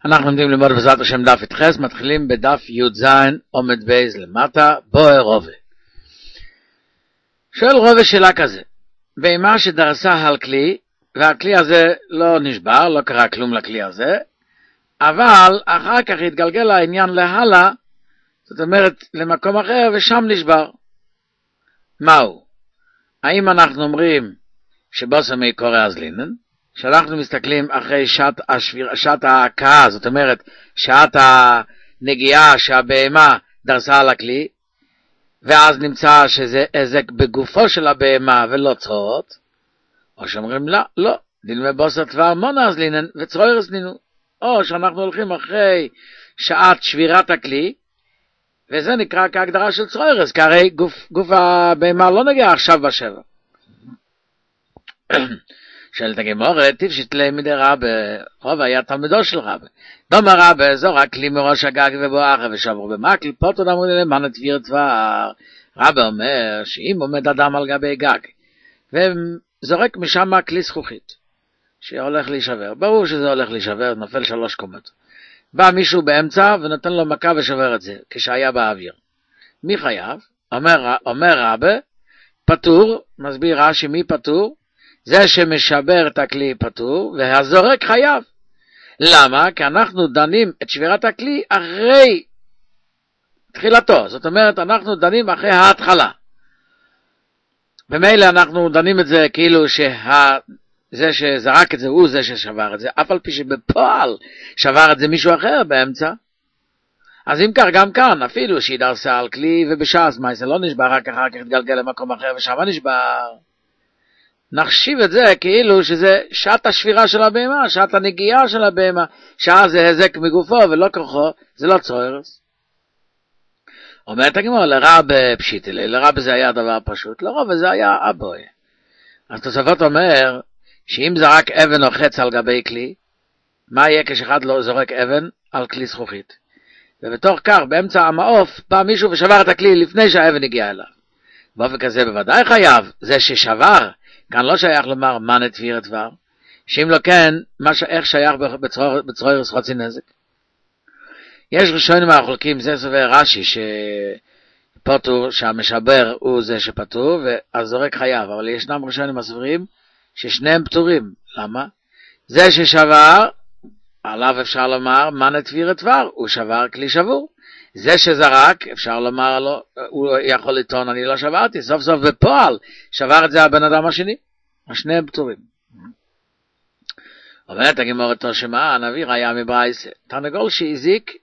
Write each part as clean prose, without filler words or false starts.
אנחנו עומדים ללמוד בעזרת השם דף י"ח, מתחילים בדף י"ז עומד בייז למטה, בוער רובה. שואל רובה שאלה כזה, בהמה שדרסה על כלי, והכלי הזה לא נשבר, לא קרה כלום לכלי הזה, אבל אחר כך התגלגל העניין להלאה, זאת אומרת למקום אחר ושם נשבר. מהו? האם אנחנו אומרים שבוסמי קורא אז לינן? שאנחנו מסתכלים אחרי שעת ההכאה, זאת אומרת שעת הנגיעה שהבהמה דרסה על הכלי, ואז נמצא שזה עזק בגופו של הבהמה ולא צרורות, או שאומרים לא, דילמה בוסר דבר מונה אז לינן וצרוירס נינו, או שאנחנו הולכים אחרי שעת שבירת הכלי, וזה נקרא כהגדרה של צרוירס, כי הרי גוף הבהמה לא נגיע עכשיו בשבר. שואלת הגמרא, תפשיט ליה מדי רבה, רוב היה תלמידו של רבה. דומה רבה, זורק כלי מראש הגג ובואך ושבור במקל, פוטו דמרו למען תביר דבר. רבה אומר שאם עומד אדם על גבי גג, וזורק משם כלי זכוכית, שהולך להישבר, ברור שזה הולך להישבר, נופל 3 קומות. בא מישהו באמצע ונותן לו מכה ושובר את זה, כשהיה באוויר. מי חייב? אומר רבה, פטור, מסביר רש"י מי פטור? זה שמשבר את הכלי פטור, והזורק חייב. למה? כי אנחנו דנים את שבירת הכלי אחרי תחילתו. זאת אומרת, אנחנו דנים אחרי ההתחלה. במילא אנחנו דנים את זה כאילו זה שזרק את זה הוא זה ששבר את זה, אף על פי שבפועל שבר את זה מישהו אחר באמצע. אז אם כך גם כאן, אפילו שהיא דרסה על כלי ובשעה זמן זה לא נשבר, רק אחר כך התגלגל למקום אחר ושם נשבר. נחשיב את זה כאילו שזה שעת השבירה של הבהמה, שעת הנגיעה של הבהמה, שעה זה הזק מגופו ולא כוחו, זה לא צרוירס. אומרת הגמרא, לרבה פשיטי, לרבה זה היה דבר פשוט, לרבה זה היה אבוי. אז תוספות אומר, שאם זרק אבן או חץ על גבי כלי, מה יהיה כשאחד לא זורק אבן על כלי זכוכית? ובתוך כך, באמצע המעוף, בא מישהו ושבר את הכלי לפני שהאבן הגיע אליו. באופן כזה בוודאי חייב, זה ששבר, כאן לא שייך לומר מה נתביר דבר, שאם לא כן, איך שייך בצרוירס חצי נזק? יש ראשונים מהחולקים, זה סובר רש"י, שפטור, שהמשבר הוא זה שפטור, והזורק חייב, אבל ישנם ראשונים הסוברים, ששניהם פטורים. למה? זה ששבר, עליו אפשר לומר, מה נתביר דבר? הוא שבר כלי שבור. זה שזרק, אפשר לומר לו, הוא יכול לטעון, אני לא שברתי, סוף סוף בפועל, שבר את זה הבן אדם השני. השניהם פטורים. אומרת הגמרא תושמה, הנביא ראיה מברייסה, תרנגול שהזיק,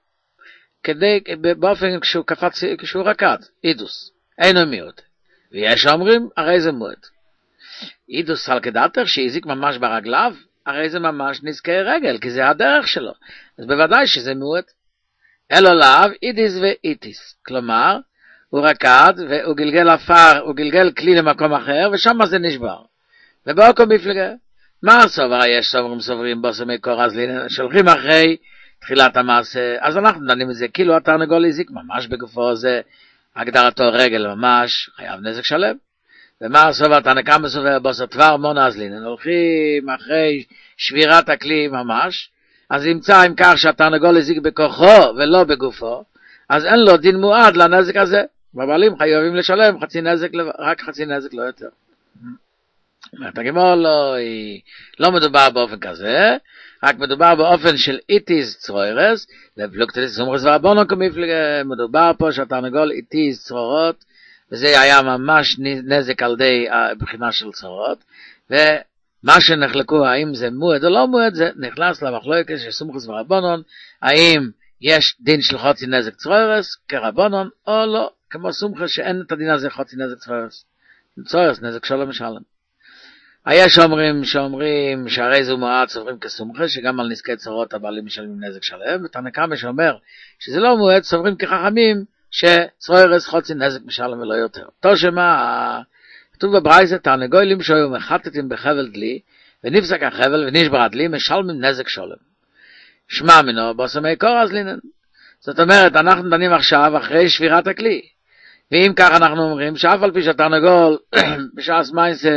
באופן כשהוא רקד, אידוס, אינו מיעוט. ויש אומרים, הרי זה מועט. אידוס על כדאתר שהזיק ממש ברגליו, הרי זה ממש נזקי רגל, כי זה הדרך שלו. אז בוודאי שזה מועט. אלו לאו, אידיס ואיטיס. כלומר, הוא רקד, והוא גלגל אפר, הוא גלגל כלי למקום אחר, ושם זה נשבר. ובאוקו מפלגה, מה הסובר? יש סוברים בוסמי קורא לינן, שולחים אחרי תחילת המעשה, אז אנחנו דנים את זה, כאילו התרנגול הזיק ממש בגופו, זה הגדרתו רגל ממש, חייב נזק שלם. ומה הסובר? תנקם בסובר בוסר דבר מונה אז לינן, הולכים אחרי שבירת הכלי ממש, אז ימצא עם כך שהתרנגול הזיק בכוחו ולא בגופו, אז אין לו דין מועד לנזק הזה. בבעלים חייבים לשלם חצי נזק, רק חצי נזק לא יותר. אומרת הגמרא, לא מדובר באופן כזה, רק מדובר באופן של איטיז צרוירס, ופלוגתליס סומכוס ורבונן כמפלגה, מדובר פה שהתרנגול איטיז צרורות, וזה היה ממש נזק על די הבחינה של צרורות, ומה שנחלקו, האם זה מועד או לא מועד, זה נכנס למחלוקת של סומכוס ורבונן, האם יש דין של חצי נזק צרוירס כרבונן, או לא, כמו סומכוס שאין את הדין הזה חצי נזק צרוירס. צרוירס נזק שלום משלם. יש שאומרים שהרי זו מועד סוברים כסומכוס, שגם על נזקי צרות הבעלים משלמים נזק שלם, ותנקמה שאומר שזה לא מועד, סוברים כחכמים שצרוירס חצי נזק משלם ולא יותר. תושמה, כתוב בברייתא, תרנגולים שהיו מחטטים בחבל דלי, ונפסק החבל ונשבר הדלי, משלמים נזק שלם. שמע מנו, בוסמי קורא אז לינן. זאת אומרת, אנחנו דנים עכשיו אחרי שבירת הכלי. ואם כך אנחנו אומרים, שאף על פי שהתרנגול בשעה זמן זה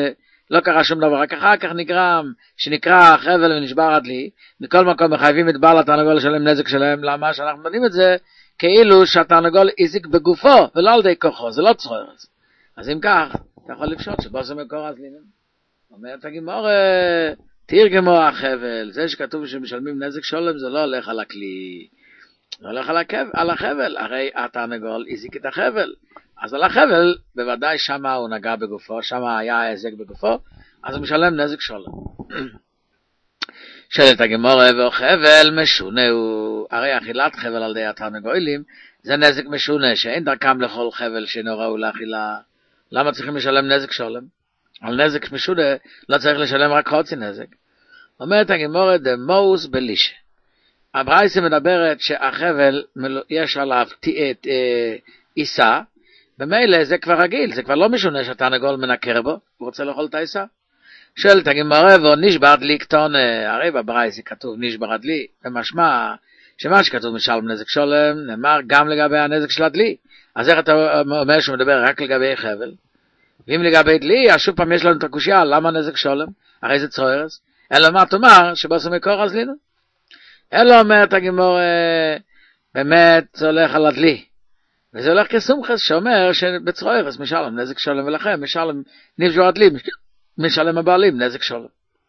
לא קרה שום דבר, רק אחר כך נגרם, שנקרא חבל ונשבר הדלי, מכל מקום מחייבים את בעל התרנגול לשלם נזק שלהם, למה שאנחנו יודעים את זה, כאילו שהתרנגול הזיק בגופו, ולא על ידי כוחו, זה לא צורס. אז אם כך, אתה יכול לפשוט שבו זה מקור הזלינם. אומרת הגימור, תרגמו החבל, זה שכתוב שמשלמים נזק שולם, זה לא הולך על הכלי, זה הולך על החבל, הרי התרנגול הזיק את החבל. אז על החבל, בוודאי שמה הוא נגע בגופו, שמה היה היזק בגופו, אז הוא משלם נזק שולם. שואלת הגמורה, וחבל משונה הוא, הרי אכילת חבל על ידי התרנגולים, זה נזק משונה, שאין דרכם לכל חבל שנוראו לאכילה. למה צריכים לשלם נזק שולם? על נזק משונה לא צריך לשלם רק חצי נזק. אומרת הגמורה, דמוס בלישה. הברייסה מדברת שהחבל יש עליו עיסה, במילא זה כבר רגיל, זה כבר לא משונה שהתרנגול מנקר בו, הוא רוצה לאכול את העיסה. שואלת הגמרא, ונשבר דלי קטון, הרי בברייסה כתוב נשבר דלי, ומשמע שמה שכתוב משלם נזק שולם, נאמר גם לגבי הנזק של הדלי. אז איך אתה אומר שהוא מדבר רק לגבי חבל? ואם לגבי דלי, אז שוב פעם יש לנו את הקושיה, למה נזק שולם? הרי זה צורס. אלא מה תאמר, שבעצם מקור הזלינו? אלא אומרת הגמרא, באמת זה הולך על הדלי. וזה הולך כסומכס שאומר שבצורס משלם נזק שולם, ולכן משלם נשבר הדלי, משלם הבעלים נזק שולם.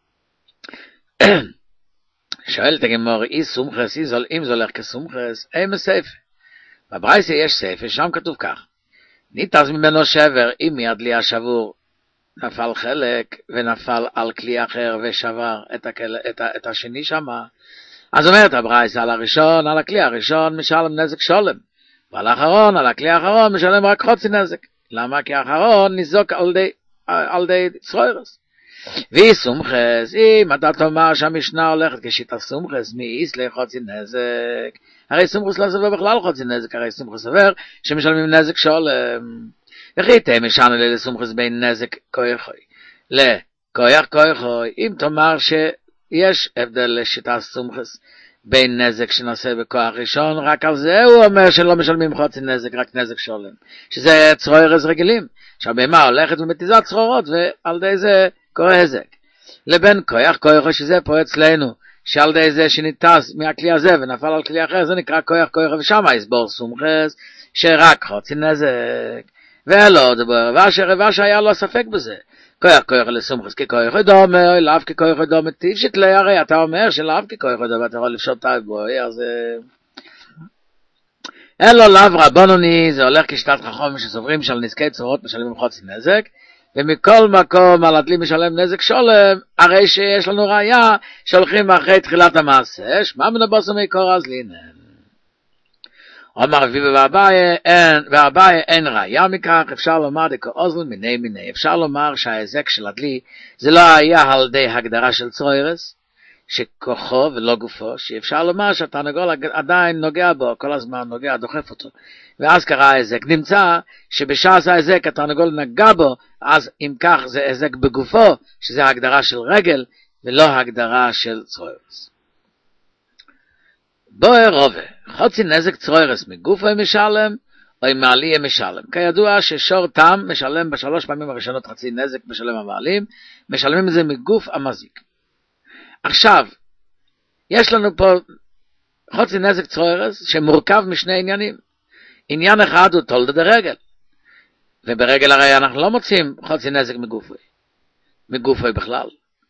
שואלת הגמרא, סומכס, אם זה הולך כסומכס, אין מסייפה. בברייסה יש סייפה, שם כתוב כך. ניתז ממנו שבר, אם מהדלי השבור נפל חלק ונפל על כלי אחר ושבר את השני שמה, אז אומרת הברייסה על הראשון, על הכלי הראשון משלם נזק שולם, ועל האחרון, על הכלי האחרון משלם רק חצי נזק. למה? כי האחרון ניזוק על די צרוירס. והיא סומכס, אם אתה תאמר שהמשנה הולכת כשיטה סומכס, מי איסלי חצי נזק, הרי סומכס לא סובר בכלל חצי נזק, הרי סומכס סובר שמשלמים נזק שולם. וכי תהיה משנה לי לסומכס בין נזק כויכוי לכויך כויכוי, אם תאמר שיש הבדל לשיטה סומכס בין נזק שנעשה בכוח ראשון, רק על זה הוא אומר שלא משלמים חצי נזק, רק נזק שולם, שזה צרוירס רגילים, שהבהמה הולכת ומתיזת צרורות, ועל די זה קורא הזק. לבין כויך כויכוי, שזה פה אצלנו, שעל די זה שניתז מהכלי הזה ונפל על כלי אחר, זה נקרא כויך כויכוי, ושם יסבור סומכס שרק חצי נזק. ולא דבר, רבש היה לו ספק בזה. כויך כויכוי לסומכס ככויך דומה, לאו ככויך דומה, תפשט לי, הרי אתה אומר שלאו ככויך דומה, אתה יכול לפשוט בו, אז אלו לאו רבנוני, זה הולך כשתת חכמים שסוברים של נזקי צורות משלמים חצי נזק, ומכל מקום על הדלי משלם נזק שולם, הרי שיש לנו ראיה שהולכים אחרי תחילת המעשה, שמה מנבוסו מקור הזלינם. אומר רביבי והבאי אין ראיה מכך, אפשר לומר דקאוזלן מיני, אפשר לומר שההזק של הדלי זה לא היה על ידי הגדרה של צרוירס, שכוחו ולא גופו, שאפשר לומר שהתרנגול עדיין נוגע בו, כל הזמן נוגע, דוחף אותו, ואז קרה ההזק. נמצא שבשעת ההזק התרנגול נגע בו, אז אם כך זה הזק בגופו, שזה הגדרה של רגל, ולא הגדרה של צרוירס. בואי רובה, חצי נזק צרוירס מגופו משלם, או עם מעלי משלם. כידוע ששור תם משלם בשלוש פעמים הראשונות חצי נזק משלם המעלים, משלמים את זה מגוף המזיק. עכשיו, יש לנו פה חצי נזק צרוירס שמורכב משני עניינים. עניין אחד הוא תולדה דרגל, וברגל הרי אנחנו לא מוצאים חצי נזק מגופוי בכלל.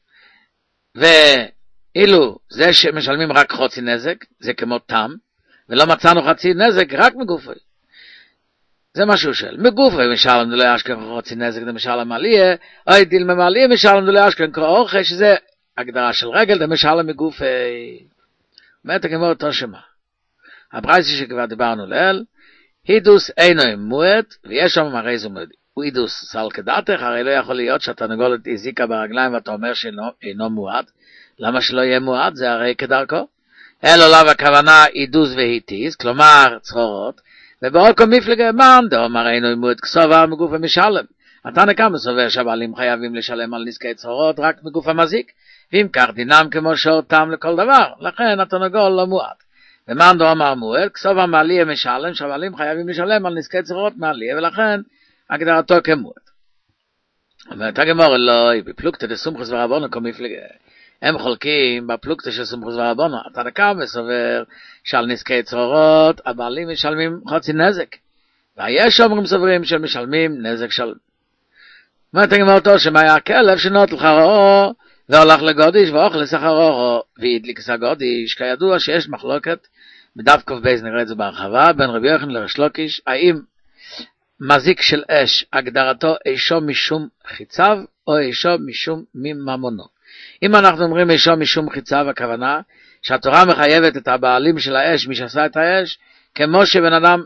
ואילו זה שמשלמים רק חצי נזק, זה כמו תם, ולא מצאנו חצי נזק רק מגופוי. זה משהו של מגופוי משלם דולי אשכן חצי נזק דמשלם מעליה, או דיל ממעליה משלם דולי אשכן כאורכה, שזה הגדרה של רגל דמשלם מגופי. אומרת הגמרא אותו שמה. הברייסה שכבר דיברנו לאל, הידוס אינו מועט, ויש שם הרי זה מועט. הוא הידוס סל כדעתך, הרי לא יכול להיות שהתרנגולת הזיקה ברגליים ואתה אומר שאינו מועט. למה שלא יהיה מועט? זה הרי כדרכו. אלו לאו הכוונה הידוס והיטיס, כלומר צרורות, ובאוקו מפלגה מן, דאמר אינו מועט כסובר מגוף המשלם. התנא קמא סובר שהבעלים חייבים לשלם על נזקי צרורות רק מגוף המזיק, ואם כך דינם כמו שור תם לכל דבר, לכן התרנגול לא מועט. ומאן דאמר מועט, כסובר מעליה משלם, שהבעלים חייבים לשלם על נזקי צרורות מעליה, ולכן הגדרתו כמועט. אומרת הגמרא, לא, בפלוגתא דסומכוס ורבונו כל מפלגה. הם חולקים בפלוגתא של סומכוס ורבונו. התנא קמא סובר שעל נזקי צרורות הבעלים משלמים חצי נזק. ויש אומרים סוברים שמשלמים נזק שלם. אומרת הגמרא אותו שמה היה הכלב שנוטל חררו והולך לגודיש ואוכל לסחרו והדליק סגודיש. כידוע שיש מחלוקת בדף ק"ב, נראה את זה בהרחבה, בין רבי יוחנן לריש לקיש, האם מזיק של אש הגדרתו אישו משום חיציו או אישו משום מממונו. אם אנחנו אומרים אישו משום חיציו, הכוונה שהתורה מחייבת את הבעלים של האש, מי שעשה את האש, כמו שבן אדם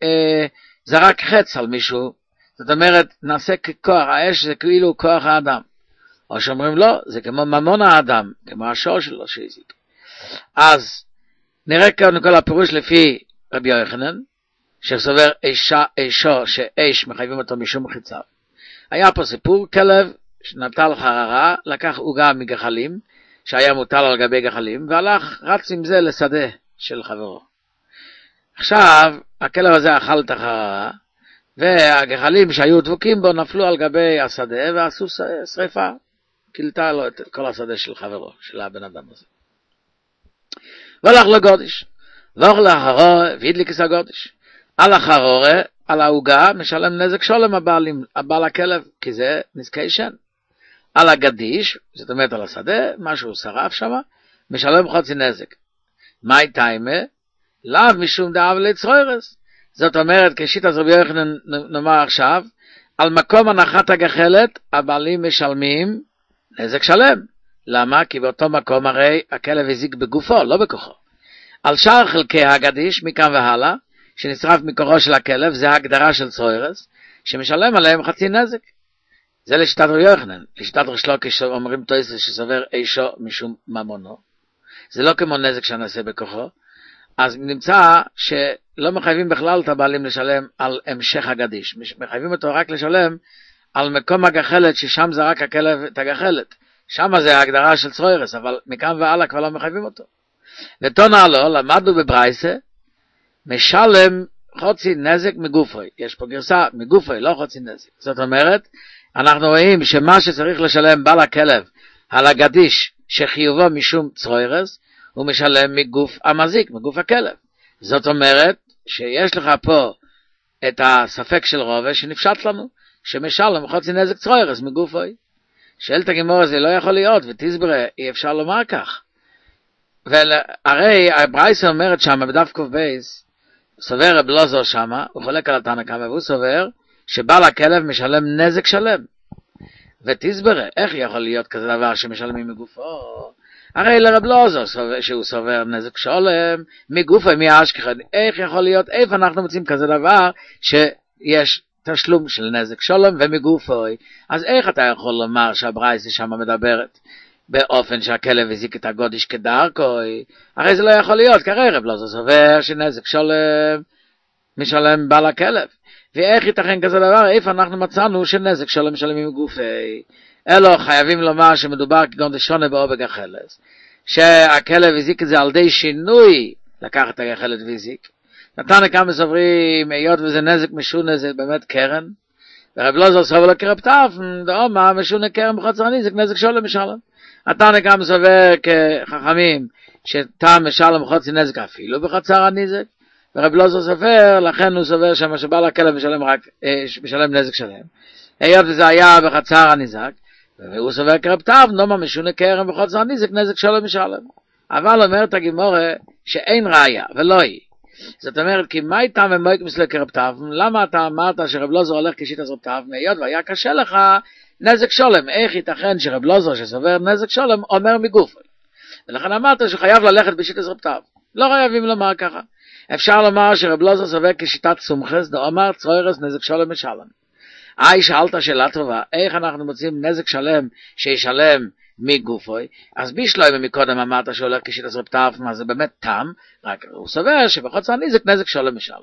זרק חץ על מישהו, זאת אומרת נעשה ככוח, האש זה כאילו כוח האדם, או שאומרים לא, זה כמו ממון האדם, כמו השור שלו שהזיק. אז נראה כאן כל הפירוש לפי רבי יוחנן, שסובר אישו שאש מחייבים אותו משום חיציו. היה פה סיפור, כלב שנטל חררה, לקח עוגה מגחלים, שהיה מוטל על גבי גחלים, והלך, רץ עם זה לשדה של חברו. עכשיו, הכלב הזה אכל את החררה, והגחלים שהיו דבוקים בו נפלו על גבי השדה, ועשו שריפה, קלטה לו את כל השדה של חברו, של הבן אדם הזה. והלך לגודיש, ואוכל לאחרו, והדליק את הגודיש. על החרורה, על העוגה, משלם נזק שולם הבעל הכלב, כי זה נזקי שן. על הגדיש, זאת אומרת על השדה, משהו שרף שם, משלם חצי נזק. מהי טיימה? לאו משום דאב לצרוירס. זאת אומרת, כשיטת רבי יוחנן נאמר עכשיו, על מקום הנחת הגחלת, הבעלים משלמים נזק שלם. למה? כי באותו מקום הרי הכלב הזיק בגופו, לא בכוחו. על שאר חלקי הגדיש, מכאן והלאה, שנשרף מכוחו של הכלב, זה ההגדרה של צרוירס, שמשלם עליהם חצי נזק. זה לשיטת רבי יוחנן. לשיטת ריש לקיש אומרים תוספות שסובר אישו משום ממונו. זה לא כמו נזק שנעשה בכוחו. אז נמצא שלא מחייבים בכלל את הבעלים לשלם על המשך הגדיש. מחייבים אותו רק לשלם על מקום הגחלת, ששם זרק הכלב את הגחלת. שם זה ההגדרה של צרוירס, אבל מכאן והלאה כבר לא מחייבים אותו. ותונה לו, למדנו בברייסה, משלם חצי נזק מגופוי. יש פה גרסה מגופוי, לא חצי נזק. זאת אומרת, אנחנו רואים שמה שצריך לשלם בעל הכלב על הגדיש שחיובו משום צרוירס, הוא משלם מגוף המזיק, מגוף הכלב. זאת אומרת שיש לך פה את הספק של רובה שנפשט לנו, שמשלם חצי נזק צרוירס מגופוי. שאלת הגמרא, זה לא יכול להיות, ותסברה, אי אפשר לומר כך. והרי הברייסה אומרת שם בדף ק"ב, סובר רב אלעזר שם, הוא חולק על התנא קמא, והוא סובר שבעל הכלב משלם נזק שלם. ותסברה, איך יכול להיות כזה דבר שמשלמים מגופו? הרי לרב אלעזר שהוא סובר נזק שלם מגופו, מהאשכחד, איך יכול להיות, איפה אנחנו מוצאים כזה דבר שיש תשלום של נזק שלם ומגופו? אז איך אתה יכול לומר שהברייסה שם מדברת באופן שהכלב הזיק את הגודיש כדרכו? הרי זה לא יכול להיות, כרי רב אלעזר סובר שנזק שלם משלם בעל הכלב. ואיך ייתכן כזה דבר? איפה אנחנו מצאנו שנזק שלם משלמים מגופי? אלו חייבים לומר שמדובר כגון דשונה באו בגחלס, שהכלב הזיק את זה על די שינוי לקח את הגחלת והזיק. נתנא קמא סוברים, היות וזה נזק משונה, זה באמת קרן, ורב אלעזר סובר לו כרב טרפון, דאמר משונה קרן בחצר נזק, נזק שלם משלם. נתנא קמא סובר כחכמים שטעם משלם חצי נזק אפילו בחצר הנזק, ורב אלעזר סובר, לכן הוא סובר שמה שבעל הכלב משלם נזק שלם. היות וזה היה בחצר הנזק, והוא סובר כרב טרפון, דאמר משונה קרן בחצר הנזק, נזק שלם משלם. אבל אומרת הגמרא שאין ראיה ולא היא. זאת אומרת, כי מה איתם ומויק מסלו כרב טרפון? למה אתה אמרת שרב אלעזר הולך כשיטת רב טרפון? היות והיה קשה לך נזק שלם, איך ייתכן שרב אלעזר שסובר נזק שלם אומר מגופו? ולכן אמרת שחייב ללכת בשיטת רב טרפון. לא חייבים לומר ככה. אפשר לומר שרב אלעזר סובר כשיטת סומכס, דאמר צרוירס נזק שלם משלם. שאלת שאלה טובה, איך אנחנו מוצאים נזק שלם שישלם מגופוי? אז בישלוי מקודם אמרת שהולך כשיטת רב טרפון, אז זה באמת תם, רק הוא סובר שבחצר הנזק נזק שלם משלם.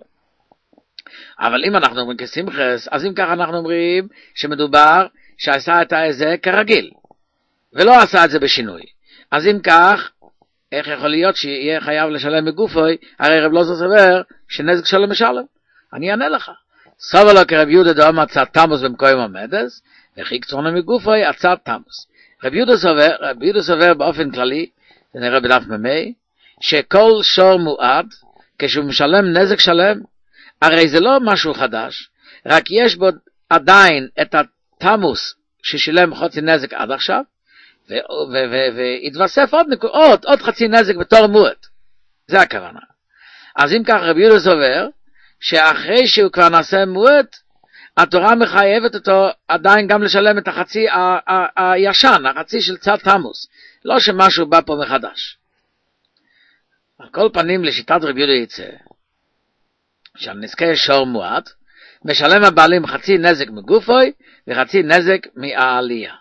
אבל אם אנחנו אומרים כסמכס, אז אם ככה אנחנו אומרים שמדובר שעשה את זה כרגיל, ולא עשה את זה בשינוי. אז אם כך, איך יכול להיות שיהיה חייב לשלם מגופוי? הרי רב אלעזר סובר שנזק שלם משלם. אני אענה לך. סובר לו כרב יהודה דאמר צד תמוס במקום עומדס, וכי קצורנו מגופוי עצת תמוס. רבי יהודה סובר באופן כללי, זה נראה בדף ממי, שכל שור מועד, כשהוא משלם נזק שלם, הרי זה לא משהו חדש, רק יש בו עדיין את התמוס ששילם חצי נזק עד עכשיו, והתווסף עוד חצי נזק בתור מועט. זה הכוונה. אז אם כך רבי יהודה סובר, שאחרי שהוא כבר נעשה מועט, התורה מחייבת אותו עדיין גם לשלם את החצי הישן, החצי של צד תמוס. לא שמשהו בא פה מחדש. על כל פנים לשיטת רבי יהודה יצא, שעל נזקי שור מועט, משלם הבעלים חצי נזק מגופוי, וחצי נזק מהעלייה.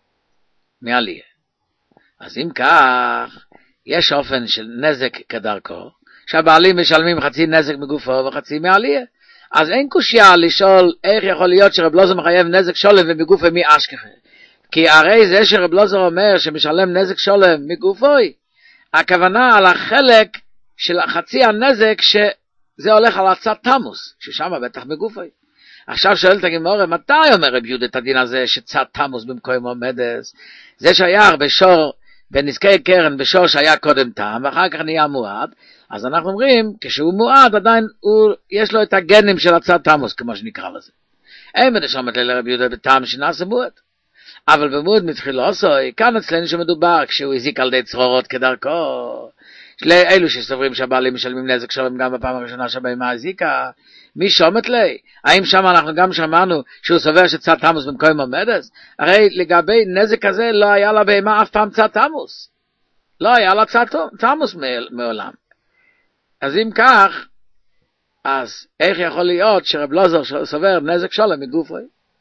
אז אם כך, יש אופן של נזק כדרכו, שהבעלים משלמים חצי נזק מגופו וחצי מהעלייה. אז אין קושיה לשאול איך יכול להיות שרב לוזר מחייב נזק שולם ומגופו מאשכחה. כי הרי זה שרב לוזר אומר שמשלם נזק שולם מגופוי, הכוונה על החלק של חצי הנזק שזה הולך על הצד תמוס, ששם בטח מגופוי. עכשיו שואלת הגמרא, מתי אומר רב יהודה את הדין הזה שצד תמוס במקום עומדס? זה שייך בשור, בנזקי קרן בשור שהיה קודם תם, ואחר כך נהיה מועד, אז אנחנו אומרים, כשהוא מועד עדיין יש לו את הגנים של הצד תמוס, כמו שנקרא לזה. אין מדשמת לרב יהודה בטעם שנעשה מועד. אבל במועד מתחילו עשוי, כאן אצלנו שמדובר כשהוא הזיק על די צרורות כדרכו, אלו שסוברים שהבעלים משלמים נזק שלהם גם בפעם הראשונה שבהמה הזיקה, מי שומת לי? האם שם אנחנו גם שמענו שהוא סובר שצד תמוס במקום עומדס? הרי לגבי נזק הזה לא היה לה בהמה אף פעם צד תמוס. לא היה לה צד תמוס מעולם. אז אם כך, אז איך יכול להיות שרב לוזר סובר נזק שלם מגופוי?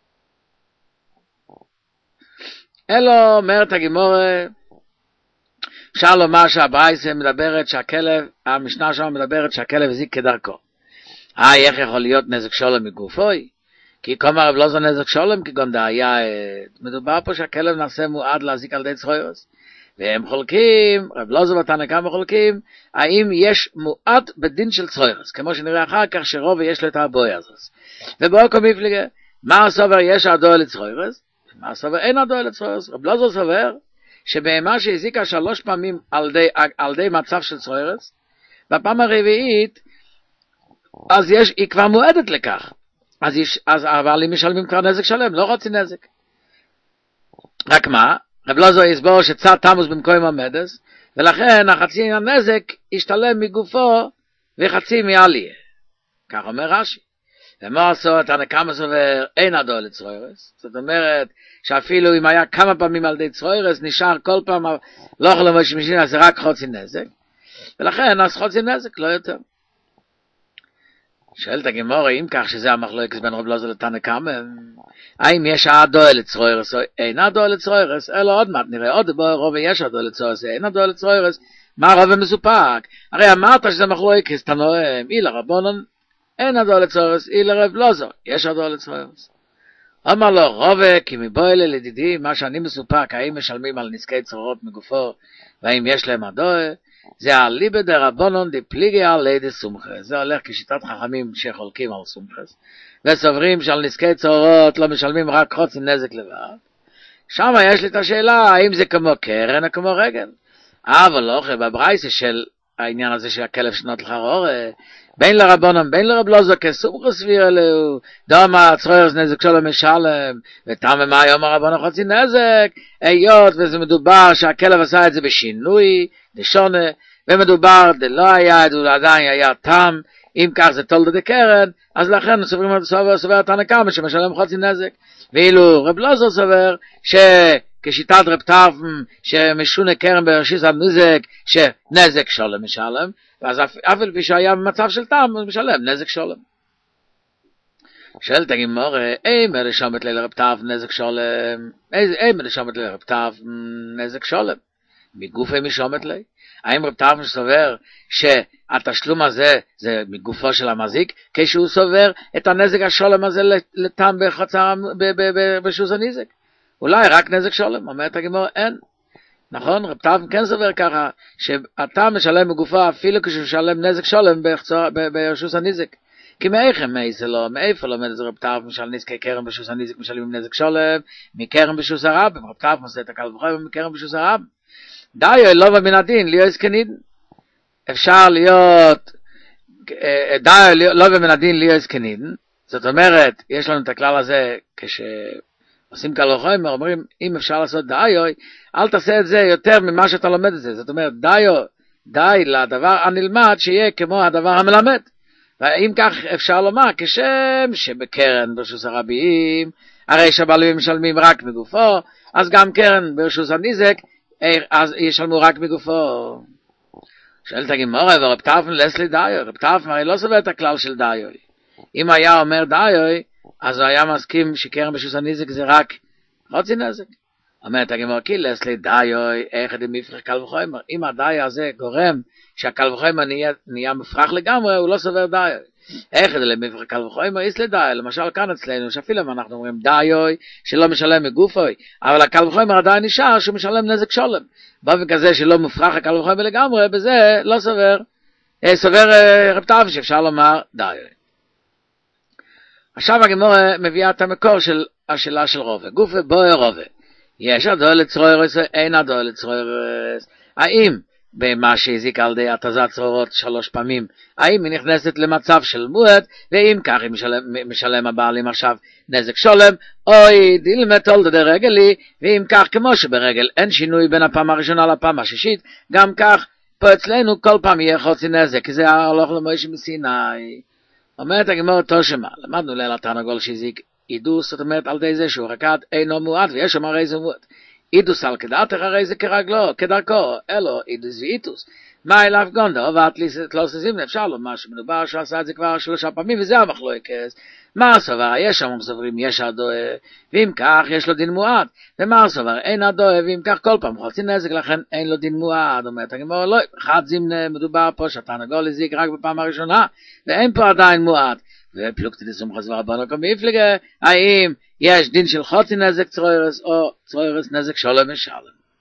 אלו אומרת הגמרא, אפשר לומר שהברייתא מדברת שהכלב, המשנה שם מדברת שהכלב הזיק כדרכו. איך יכול להיות נזק שולם מגופוי? כי כלומר רב לוזר נזק שולם כגון דהיה, מדובר פה שהכלב נעשה מועד להזיק על די צרורות. והם חולקים, רב לוזר ותנא קמא חולקים, האם יש מועד בדין של צרורות, כמו שנראה אחר כך שרוב יש לו את הבוי הזאת. ובאוקו מפלגה, מה הסובר יש הדוי לצרורות? מה הסובר אין הדוי לצרורות? רב לוזר סובר, שבהמה שהזיקה 3 פעמים על די מצב של צרורות, בפעם הרביעית, אז היא כבר מועדת לכך. אז הבעלים משלמים כבר נזק שלם, לא רוצים נזק. רק מה? רב לוזר יסבור שצד תמוס במקום עומדס, ולכן החצי הנזק ישתלם מגופו וחצי מעלייה. כך אומר רש"י. ומה עשו את הנקמה סובר אין הדוי לצרורות? זאת אומרת שאפילו אם היה כמה פעמים על די צרורות, נשאר כל פעם לא יכול לומר שמשין, אז זה רק חצי נזק. ולכן אז חצי נזק, לא יותר. שואלת הגמרא, אם כך שזה המחלוקת בין רב לוזר לתנא קמא, האם יש הדוי לצרורות או אין הדוי לצרורות? אלא עוד מעט נראה, עוד רוב יש הדוי לצרורות, אין הדוי לצרורות, מה רוב מסופק? הרי אמרת שזה מחלוקת תנועים, אילה רבונן, אין הדוי לצרורות, אילה רב לוזר, יש הדוי לצרורות. אמר לו, רובה, כי מבוילה לדידי, מה שאני מסופק, האם משלמים על נזקי צרורות מגופו, והאם יש להם הדוי? זה הליבא דרבנן דפליגי עלי דסומכה. זה הולך כשיטת חכמים שחולקים על סומכס, וסוברים שעל נזקי צרורות לא משלמים רק חצי נזק לבד. שם יש לי את השאלה, האם זה כמו קרן או כמו רגל? אבל לא, בברייתא של העניין הזה שהכלב שנות לך רואה, בין לרבנן, בין לרב לוזר, כסומכה סביר אלו, דומה צרורות נזק שלו משלם, ותמה מה יום הרבנן חצי נזק, היות וזה מדובר שהכלב עשה את זה בשינוי, דשונה, ומדובר דלא היה, הוא עדיין היה תם, אם כך זה תולדה דקרן, אז לכן סובר תנא קמא שמשלם חצי נזק. ואילו רב לוזר סובר שכשיטת רב טרפון שמשונה קרן בראשית הנזק שנזק שולם משלם, ואז אף על פי שהיה במצב של תם הוא משלם נזק שולם. שואלת הגמרא, אימה לשמת לרב טרפון נזק שולם? אימה לשמת לרב טרפון נזק שולם? מגופי משמת לי? האם רב טרפון סובר שהתשלום הזה זה מגופו של המזיק, כשהוא סובר את הנזק השולם הזה לתם בשוס הנזק? אולי רק נזק שולם, אומרת הגמרא, אין. נכון, רב טרפון כן סובר ככה, שאתה משלם מגופו אפילו כשהוא משלם נזק שולם בשוס הנזק. כי מאיפה לומד את זה רב טרף, משל נזקי קרן בשוס הנזק משלים עם נזק שולם, מקרן בשוס הרב, רב טרף מוסד את הקל וחומר מקרן בשוס הרב. דיו לא מן הדין, ליאו זקנידן. אפשר להיות, דיו לא מן הדין ליאו זקנידן, זאת אומרת, יש לנו את הכלל הזה, כשעושים קל וחומר, אומרים, אם אפשר לעשות דיו, אל תעשה את זה יותר ממה שאתה לומד את זה, זאת אומרת, די לדבר הנלמד שיהיה כמו הדבר המלמד. ואם כך אפשר לומר, כשם שבקרן ברשוס הרבים, הרי שהבעלים משלמים רק מגופו, אז גם קרן ברשוס הנזק, אז ישלמו רק מגופו. שואלת הגמרא, ורב טרפן לסלי דיו, רב טרפן הרי לא סובר את הכלל של דיו. אם היה אומר דיו, אז הוא היה מסכים שקרן ברשוס הנזק זה רק חצי נזק. אומרת הגמרא, כי לסלי דיו, איך אתם מפרח קל וחומר. אם הדיו הזה גורם שהקל וחומר נהיה מפרח לגמרי, הוא לא סובר דיו. איך זה למפרח קל וחומר? יש לדיו. למשל כאן אצלנו, שאפילו אנחנו אומרים דיו, שלא משלם מגופוי, אבל הקל וחומר עדיין נשאר שהוא משלם נזק שולם. באופן כזה שלא מופרח הקל וחומר לגמרי, בזה לא סובר. סובר רב טרף שאפשר לומר דיו. עכשיו הגמרא מביאה את המקור של השאלה של רובה. גופה בוער רובה. יש הדואל לצרוירס, אין הדואל לצרוירס. האם במה שהזיק על די התזת צרורות 3 פעמים, האם היא נכנסת למצב של מועד, ואם כך היא משלם הבעלים עכשיו נזק שולם, אוי דילמתול דה רגלי, ואם כך כמו שברגל אין שינוי בין הפעם הראשונה לפעם השישית, גם כך פה אצלנו כל פעם יהיה חוצי נזק, כי זה הלוך למוישה מסיני. אומרת הגמרא תושמה, למדנו ליל התרנגול שהזיק אידוס, זאת אומרת על די זה שהוא רקד אינו מועד, ויש שם הרי זה מועד. אידוס על כדעתך הרי זה כרגלו, כדרכו, אלו אידוס ואיתוס. מה אליו גונדו, ואת לא סזים, אפשר לומר שמדובר שהוא עשה את זה כבר 3 פעמים, וזה המחלוקת. מה הסובר? יש שם סוברים, יש הדועה, ואם כך יש לו דין מועד. ומה הסובר? אין הדועה, ואם כך כל פעם חוצי נזק, לכן אין לו דין מועד. אומרת הגמרא, לא, אחד זימנה, מדובר פה שהתרנגול הזיק רק בפעם הראשונה, ואין פה עדיין מועד. ופלוגתא דסומכוס ורבנו כמפלגה, האם יש דין של חוצי נזק צרוירס, או צרוירס נזק שולם ושלם.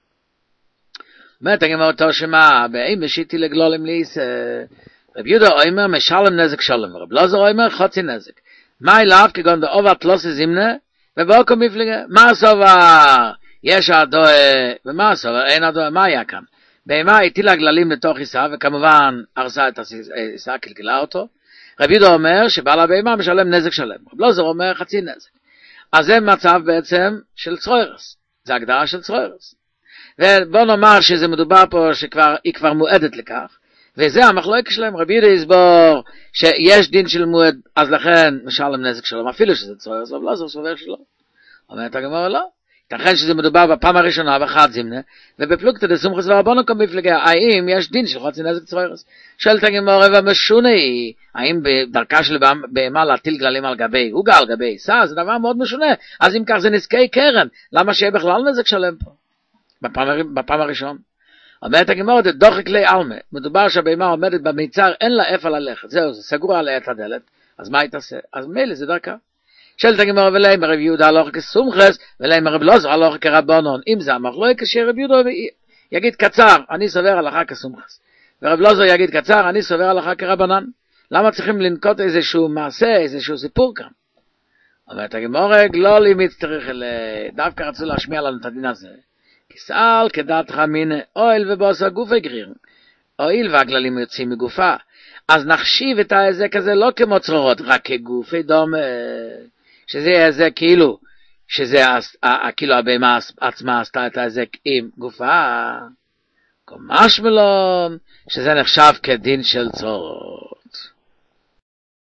אומרת הגמרא תושמה, באם משיתי לגלולים ליס, רב יהודה אומר משלם נזק שולם, ורב אלעזר אומר חוצי נזק. מה אליו כגון דאובר תלוסי זימנה, ובאו כמפלגה, מה הסובר? יש הדועה, ומה הסובר? אין הדועה, מה היה כאן? בהמה הטילה גללים לתוך עיסה, וכמובן הרסה את העיסה, קלקלה אותו. רב יהודה אומר שבעל הבהמה משלם נזק שלם. רב אלעזר אומר חצי נזק. אז זה מצב בעצם של צרוירס. זה הגדרה של צרוירס. ובוא נאמר שזה מדובר פה שהיא כבר מועדת לכך. וזה המחלוקת שלהם. רב יהודה יסבור שיש דין של מועד, אז לכן משלם נזק שלם. אפילו שזה צרוירס, רב אלעזר סובר שלא. אומרת הגמרא לא. ייתכן שזה מדובר בפעם הראשונה בחד זימנה, ובפלוגתא דסומכוס ורבנו כמפלגה, האם יש דין של חצי נזק צרוירס? שואלת הגמרא ומשונה היא, האם בדרכה של בהמה להטיל גללים על גבי הוגה על גבי עיסה? זה דבר מאוד משונה. אז אם כך זה נזקי קרן, למה שיהיה בכלל נזק שלם פה? בפעם הראשון. אומרת הגמרא דוחק לי עלמה, מדובר שהבהמה עומדת במיצר, אין לה איפה ללכת, זהו, זה סגור עליה את הדלת, אז מה היא תעשה? אז מילא זה דרכה. שואלת הגמרא ולהם רב יהודה הלוך כסומכס, ולהם רב אלעזר הלוך כרבנון. אם זה המחלוקת שרב יהודה יגיד קצר, אני סובר הלכה כסומכס, ורב אלעזר יגיד קצר, אני סובר הלכה כרבנן. למה צריכים לנקוט איזשהו מעשה, איזשהו סיפור כאן? אומרת הגמרא, לא לימית צריך, דווקא רצו להשמיע לנו את הדין הזה. כסאל כדעתך מינה, אוהל ובוסר גופי גריר, אוהל והגללים יוצאים מגופה, אז נחשיב את ההזק הזה לא כמו צרורות, רק כגופי דומה, שזה ההזק כאילו, שזה כאילו הבהמה עצמה עשתה את ההזק עם גופה, כמשמלון, שזה נחשב כדין של צרורות.